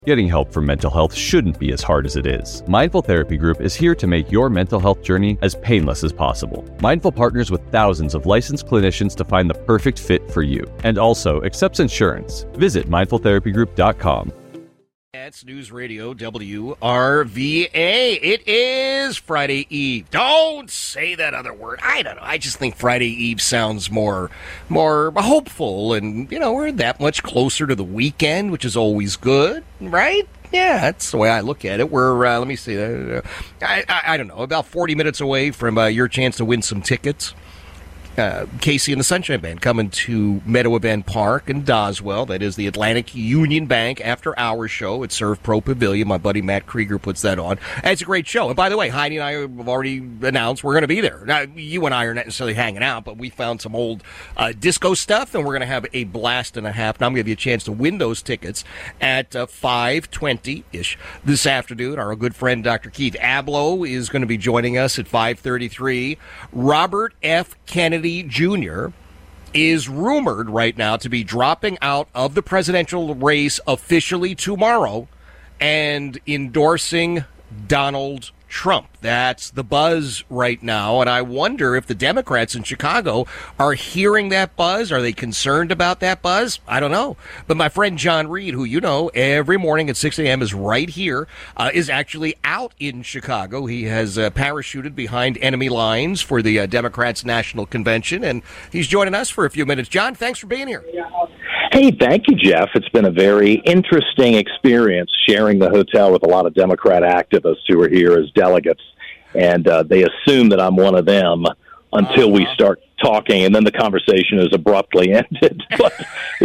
Getting help for mental health shouldn't be as hard as it is. Mindful Therapy Group is here to make your mental health journey as painless as possible. Mindful partners with thousands of licensed clinicians to find the perfect fit for you, and also accepts insurance. Visit mindfultherapygroup.com. That's News Radio WRVA. It is Friday Eve. Don't say that other word. I don't know. I just think Friday Eve sounds more hopeful, and we're that much closer to the weekend, which is always good, right? Yeah, that's the way I look at it. We're let me see. I don't know, about 40 minutes away from your chance to win some tickets. Casey and the Sunshine Band coming to Meadowa Bend Park in Doswell. That is the Atlantic Union Bank after-hours show at Serve Pro Pavilion. My buddy Matt Krieger puts that on. And it's a great show. And by the way, Heidi and I have already announced we're going to be there. Now, you and I are not necessarily hanging out, but we found some old disco stuff, and we're going to have a blast and a half. Now I'm going to give you a chance to win those tickets at 5:20-ish this afternoon. Our good friend Dr. Keith Abloh is going to be joining us at 5:33. Robert F. Kennedy Jr. is rumored right now to be dropping out of the presidential race officially tomorrow and endorsing Donald Trump. That's the buzz right now, and I wonder if the Democrats in Chicago are hearing that buzz. Are they concerned about that buzz? I don't know. But my friend John Reed, who every morning at 6 a.m. is right here, is actually out in Chicago. He has parachuted behind enemy lines for the Democrats' National Convention, and he's joining us for a few minutes. John, thanks for being here. Hey, thank you, Jeff. It's been a very interesting experience sharing the hotel with a lot of Democrat activists who are here as delegates, and they assume that I'm one of them until we start talking, and then the conversation is abruptly ended. But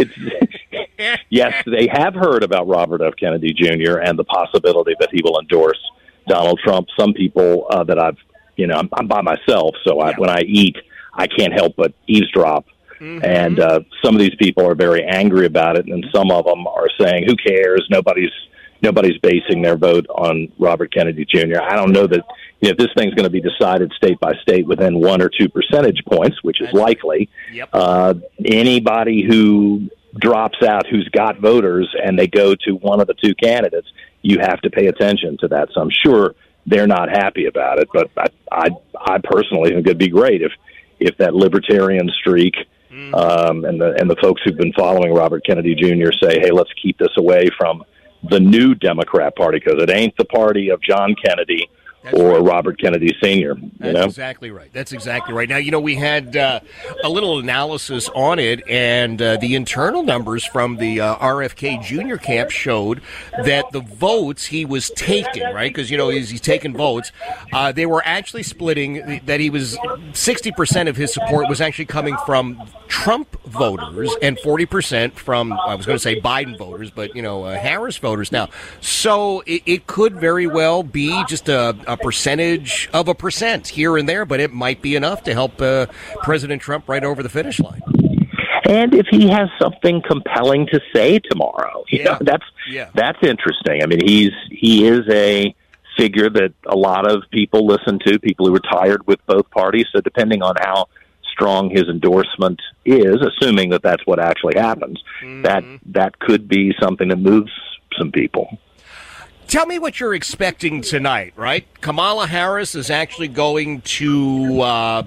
yes, they have heard about Robert F. Kennedy Jr. and the possibility that he will endorse Donald Trump. Some people that I'm by myself, so when I eat, I can't help but eavesdrop. Mm-hmm. And some of these people are very angry about it, and some of them are saying, "Who cares? Nobody's basing their vote on Robert Kennedy Jr." I don't know that if this thing's going to be decided state by state within 1 or 2 percentage points, which is likely. Yep. Anybody who drops out, who's got voters, and they go to one of the two candidates, you have to pay attention to that. So I'm sure they're not happy about it, but I personally think it'd be great if that libertarian streak. And the folks who've been following Robert Kennedy Jr. say, hey, let's keep this away from the new Democrat Party, because it ain't the party of John Kennedy or Robert Kennedy Sr. That's exactly right. That's exactly right. Now, we had a little analysis on it, and the internal numbers from the RFK Jr. camp showed that the votes he was taking, right, because, he's taking votes, they were actually splitting, that he was 60% of his support was actually coming from Trump voters and 40% from, I was going to say Biden voters, but, Harris voters now. So it could very well be just a percentage of a percent here and there, but it might be enough to help President Trump right over the finish line. And if he has something compelling to say tomorrow, that's interesting. I mean, he is a figure that a lot of people listen to, people who retired with both parties. So depending on how strong his endorsement is, assuming that that's what actually happens, that could be something that moves some people. Tell me what you're expecting tonight, right? Kamala Harris is actually going to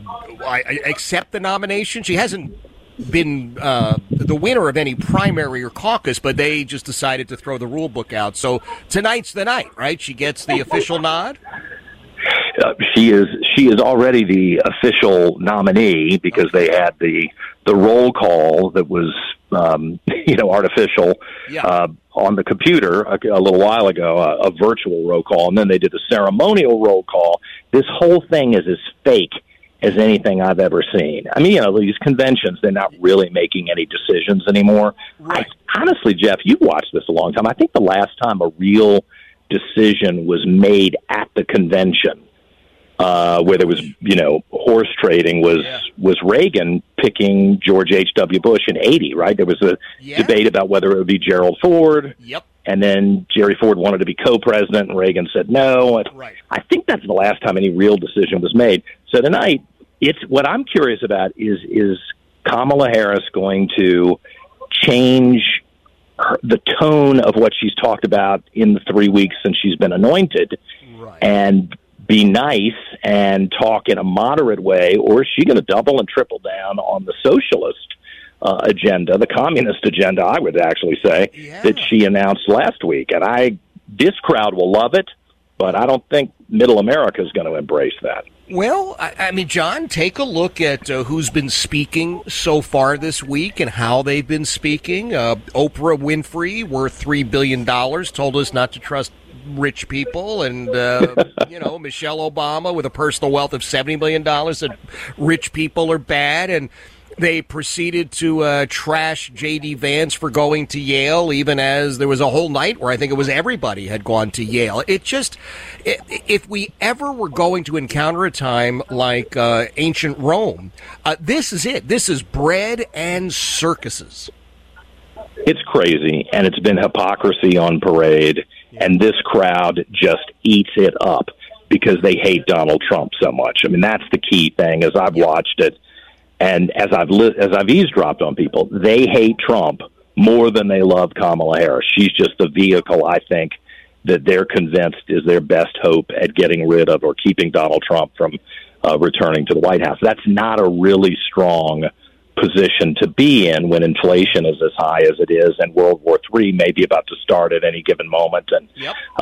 accept the nomination. She hasn't been the winner of any primary or caucus, but they just decided to throw the rule book out. So tonight's the night, right? She gets the official nod? She is already the official nominee because they had the roll call that was artificial on the computer a little while ago, a virtual roll call, and then they did the ceremonial roll call. This whole thing is as fake as anything I've ever seen. I mean, these conventions, they're not really making any decisions anymore. Right. Honestly, Jeff, you've watched this a long time. I think the last time a real decision was made at the convention where there was, horse trading was Reagan picking George H.W. Bush in 80, right? There was a debate about whether it would be Gerald Ford. Yep. And then Jerry Ford wanted to be co-president, and Reagan said no. Right. I think that's the last time any real decision was made. So tonight, what I'm curious about is Kamala Harris going to change the tone of what she's talked about in the 3 weeks since she's been anointed, right, and be nice and talk in a moderate way, or is she going to double and triple down on the socialist agenda, the communist agenda, I would actually say, that she announced last week? And this crowd will love it, but I don't think middle America is going to embrace that. Well, I mean, John, take a look at who's been speaking so far this week and how they've been speaking. Oprah Winfrey, worth $3 billion, told us not to trust rich people. And, Michelle Obama, with a personal wealth of $70 million, that rich people are bad. And they proceeded to trash J.D. Vance for going to Yale, even as there was a whole night where I think it was everybody had gone to Yale. If we ever were going to encounter a time like ancient Rome, this is it. This is bread and circuses. It's crazy, and it's been hypocrisy on parade, and this crowd just eats it up because they hate Donald Trump so much. I mean, that's the key thing as I've watched it. And as I've eavesdropped on people, they hate Trump more than they love Kamala Harris. She's just the vehicle, I think, that they're convinced is their best hope at getting rid of or keeping Donald Trump from returning to the White House. That's not a really strong position to be in when inflation is as high as it is and World War III may be about to start at any given moment. And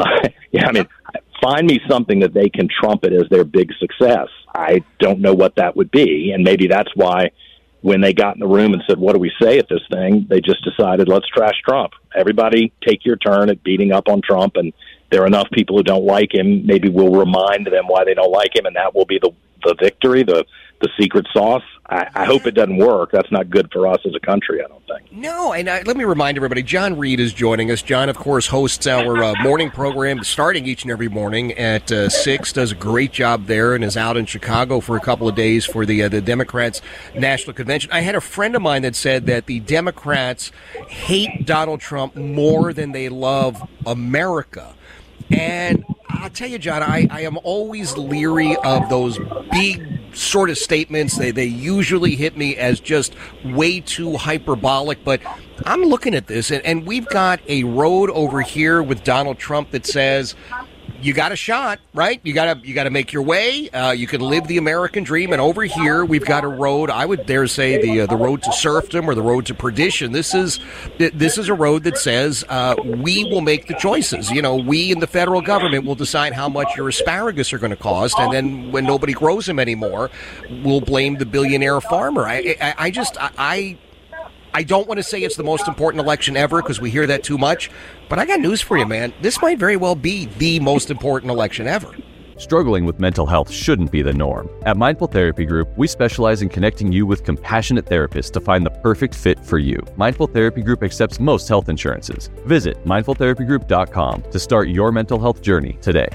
find me something that they can trumpet as their big success. I don't know what that would be, and maybe that's why when they got in the room and said, what do we say at this thing, they just decided, let's trash Trump. Everybody take your turn at beating up on Trump, and there are enough people who don't like him. Maybe we'll remind them why they don't like him, and that will be the victory, the secret sauce. I hope it doesn't work. That's not good for us as a country, I don't think. No, and let me remind everybody, John Reed is joining us. John, of course, hosts our morning program starting each and every morning at 6, does a great job there, and is out in Chicago for a couple of days for the Democrats' National Convention. I had a friend of mine that said that the Democrats hate Donald Trump more than they love America. And I'll tell you, John, I am always leery of those big sort of statements. They usually hit me as just way too hyperbolic. But I'm looking at this, and we've got a road over here with Donald Trump that says, you got a shot, right? You got to make your way. You can live the American dream. And over here, we've got a road. I would dare say the road to serfdom or the road to perdition. This is a road that says we will make the choices. You know, we in the federal government will decide how much your asparagus are going to cost, and then when nobody grows them anymore, we'll blame the billionaire farmer. I don't want to say it's the most important election ever because we hear that too much, but I got news for you, man. This might very well be the most important election ever. Struggling with mental health shouldn't be the norm. At Mindful Therapy Group, we specialize in connecting you with compassionate therapists to find the perfect fit for you. Mindful Therapy Group accepts most health insurances. Visit mindfultherapygroup.com to start your mental health journey today.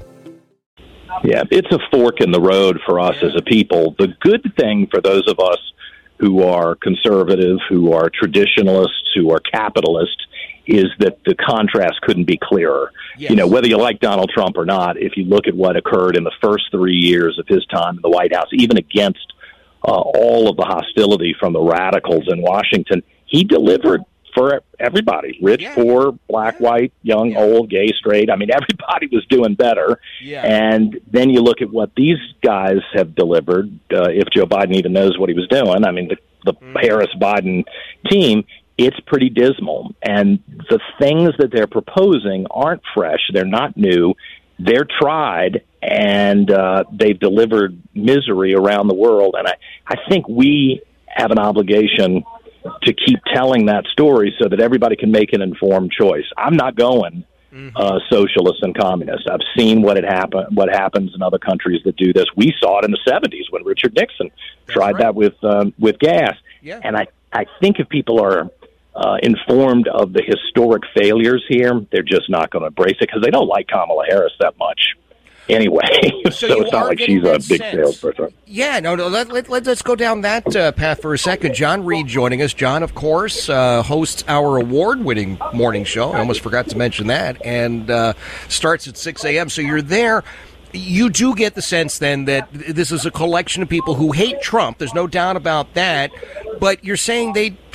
Yeah, it's a fork in the road for us as a people. The good thing for those of us who are conservative, who are traditionalists, who are capitalists, is that the contrast couldn't be clearer. Yes. You know, whether you like Donald Trump or not, if you look at what occurred in the first 3 years of his time in the White House, even against all of the hostility from the radicals in Washington, he delivered for everybody, rich, poor, black, white, young, old, gay, straight. I mean, everybody was doing better. Yeah. And then you look at what these guys have delivered, if Joe Biden even knows what he was doing. I mean, the Harris-Biden team, it's pretty dismal. And the things that they're proposing aren't fresh. They're not new. They're tried, and they've delivered misery around the world. And I think we have an obligation to keep telling that story so that everybody can make an informed choice. I'm not going socialist and communist. I've seen what happens in other countries that do this. We saw it in the 70s when Richard Nixon tried that with gas. Yeah. And I think if people are informed of the historic failures here, they're just not going to embrace it because they don't like Kamala Harris that much. Anyway, so it's not like she's a big salesperson. Yeah, no, let's go down that path for a second. John Reed joining us. John, of course, hosts our award-winning morning show. I almost forgot to mention that. And starts at 6 a.m. So you're there. You do get the sense, then, that this is a collection of people who hate Trump. There's no doubt about that. But you're saying they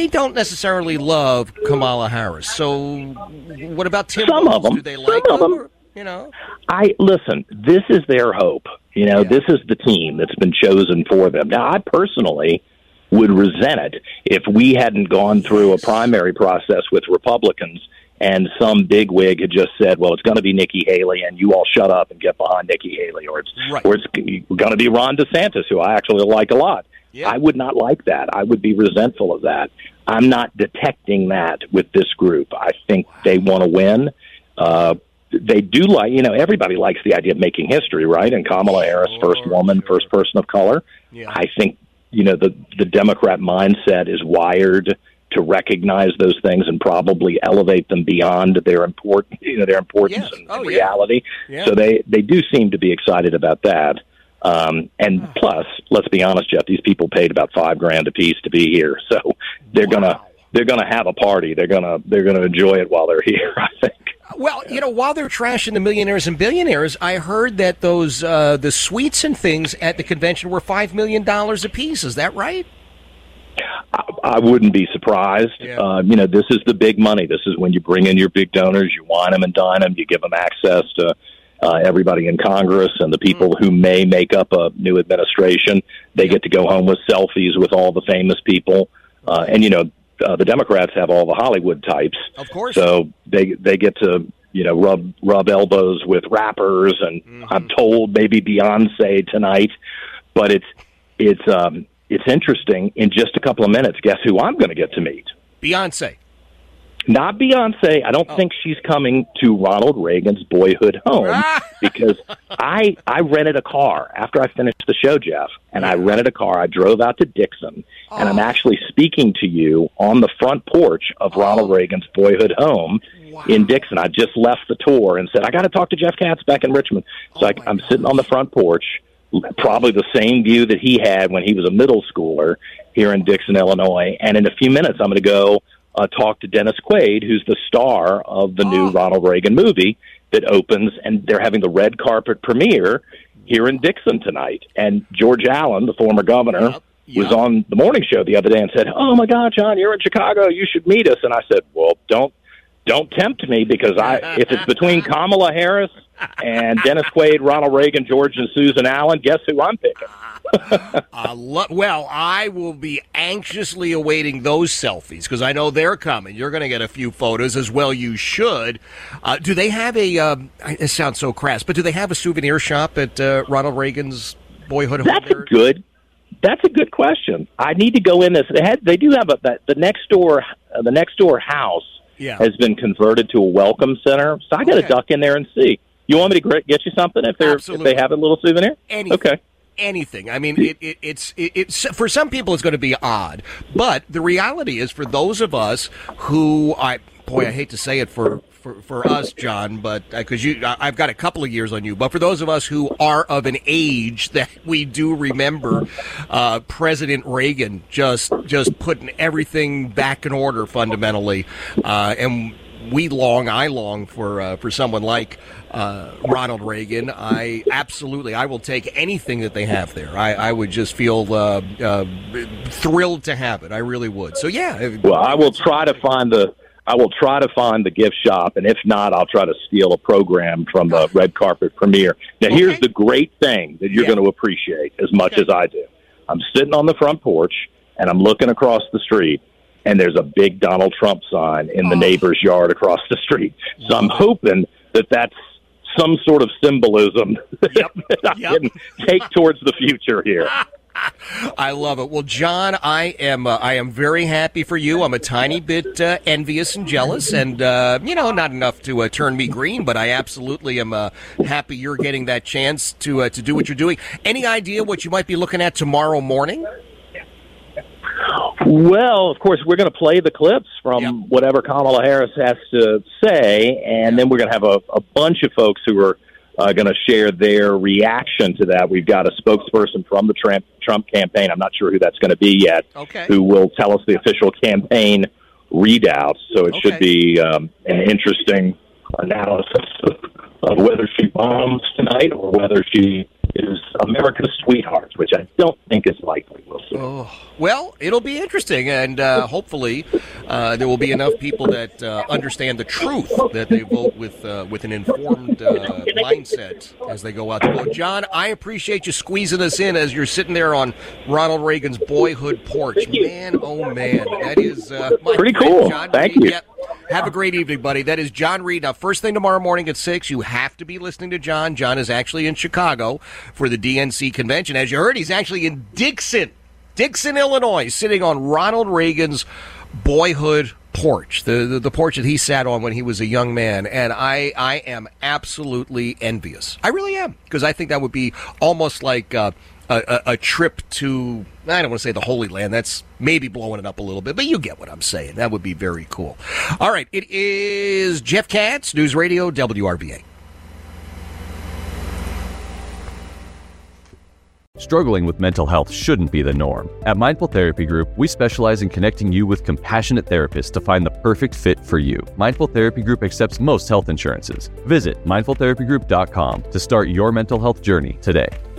they don't necessarily love Kamala Harris. So what about Tim Some Walz? of them. Do they like Some of them. Or, you know? Listen, this is their hope. Yeah. This is the team that's been chosen for them. Now, I personally would resent it if we hadn't gone through a primary process with Republicans and some bigwig had just said, well, it's going to be Nikki Haley, and you all shut up and get behind Nikki Haley, or it's going to be Ron DeSantis, who I actually like a lot. Yeah. I would not like that. I would be resentful of that. I'm not detecting that with this group. I think they want to win. They do like, everybody likes the idea of making history, right? And Kamala Harris, first woman, first person of color. Yeah. I think, the Democrat mindset is wired to recognize those things and probably elevate them beyond their importance and reality. Yeah. So they do seem to be excited about that. And plus, let's be honest, Jeff, these people paid about $5,000 a piece to be here, so they're gonna have a party. They're gonna enjoy it while they're here, I think. Well, while they're trashing the millionaires and billionaires, I heard that those the suites and things at the convention were $5 million a piece. Is that right? I wouldn't be surprised. Yeah. This is the big money. This is when you bring in your big donors, you wine them and dine them, you give them access to everybody in Congress and the people who may make up a new administration. They get to go home with selfies with all the famous people. The Democrats have all the Hollywood types. Of course. So they get to, rub elbows with rappers, and I'm told maybe Beyonce tonight. But it's interesting. In just a couple of minutes, guess who I'm going to get to meet? Beyonce. Not Beyonce. I don't think she's coming to Ronald Reagan's boyhood home because I rented a car after I finished the show, Jeff, and I rented a car. I drove out to Dixon, and I'm actually speaking to you on the front porch of Ronald Reagan's boyhood home in Dixon. I just left the tour and said, I got to talk to Jeff Katz back in Richmond. So I'm sitting on the front porch, probably the same view that he had when he was a middle schooler here in Dixon, Illinois, and in a few minutes I'm going to go talk to Dennis Quaid, who's the star of the new Ronald Reagan movie that opens, and they're having the red carpet premiere here in Dixon tonight. And George Allen, the former governor, was on the morning show the other day and said, oh, my God, John, you're in Chicago. You should meet us. And I said, well, don't tempt me, because if it's between Kamala Harris and Dennis Quaid, Ronald Reagan, George and Susan Allen, guess who I'm picking? Well, I will be anxiously awaiting those selfies because I know they're coming. You're going to get a few photos as well. You should. Do they have it sounds so crass, but do they have a souvenir shop at Ronald Reagan's boyhood home? That's a good question. I need to go in this. They do have the next door house has been converted to a welcome center. So I got to duck in there and see. You want me to get you something if they have a little souvenir? Anything. Okay. Anything. I mean, it's for some people it's going to be odd, but the reality is for those of us who I hate to say it for us, John, but because I've got a couple of years on you, but for those of us who are of an age that we do remember President Reagan just putting everything back in order fundamentally, and I long for someone like Ronald Reagan. I will take anything that they have there. I would just feel thrilled to have it. I really would. So yeah. Well, I will try to find the gift shop, and if not, I'll try to steal a program from the red carpet premiere. Now, here's the great thing that you're going to appreciate as much as I do. I'm sitting on the front porch, and I'm looking across the street, and there's a big Donald Trump sign in the neighbor's yard across the street. So I'm hoping that that's some sort of symbolism that I can take towards the future here. I love it. Well, John, I am very happy for you. I'm a tiny bit envious and jealous, and not enough to turn me green, but I absolutely am happy you're getting that chance to do what you're doing. Any idea what you might be looking at tomorrow morning? Well, of course, we're going to play the clips from whatever Kamala Harris has to say, and then we're going to have a bunch of folks who are going to share their reaction to that. We've got a spokesperson from the Trump campaign. I'm not sure who that's going to be yet, who will tell us the official campaign readout. So it should be an interesting analysis of whether she bombs tonight or whether she is America's sweetheart, which I don't think is likely. We'll see. Oh, well, it'll be interesting, and hopefully there will be enough people that understand the truth, that they vote with an informed mindset as they go out to vote. John, I appreciate you squeezing us in as you're sitting there on Ronald Reagan's boyhood porch. Man, oh man, that is pretty cool. John Thank Reed. you. Yep. Have a great evening, buddy. That is John Reed. Now, first thing tomorrow morning at 6, you have to be listening to John. John is actually in Chicago for the DNC convention. As you heard, he's actually in Dixon, Illinois, sitting on Ronald Reagan's boyhood porch, the porch that he sat on when he was a young man. And I am absolutely envious. I really am, because I think that would be almost like a trip to, I don't want to say the Holy Land. That's maybe blowing it up a little bit, but you get what I'm saying. That would be very cool. All right, it is Jeff Katz, News Radio WRVA. Struggling with mental health shouldn't be the norm. At Mindful Therapy Group, we specialize in connecting you with compassionate therapists to find the perfect fit for you. Mindful Therapy Group accepts most health insurances. Visit mindfultherapygroup.com to start your mental health journey today.